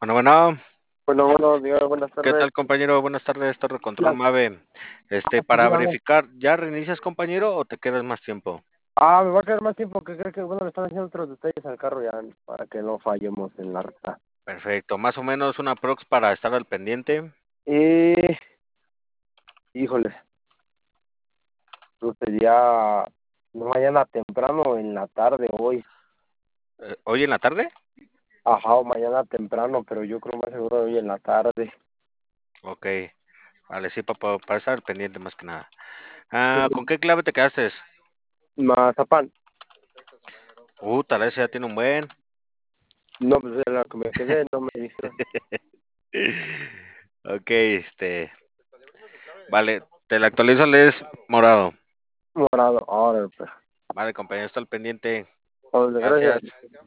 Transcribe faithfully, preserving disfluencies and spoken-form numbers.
Bueno, bueno, Bueno, bueno, diga buenas ¿qué tardes. tal, compañero? Buenas tardes, Torre Control Ya, Mave. Este, sí, para dígame. verificar, ¿ya reinicias, compañero, o te quedas más tiempo? Ah, me va a quedar más tiempo que creo que, bueno, le están haciendo otros detalles al carro ya para que no fallemos en la ruta. Perfecto, más o menos una prox para estar al pendiente. Y, híjole, pues sería no mañana temprano o en la tarde hoy. Eh, ¿Hoy en la tarde? Ajá, o mañana temprano, pero yo creo más seguro hoy en la tarde. Ok, vale, sí, para, para estar al pendiente más que nada. Ah, ¿con qué clave te quedaste? Mazapán. Uh, tal vez ya tiene un buen. No, pues en la que me quedé, no me dijeron. Ok, este, vale, te la actualizo, es morado. Morado. Ahora, pues. Vale, compañero, está al pendiente. Órale, gracias. Gracias.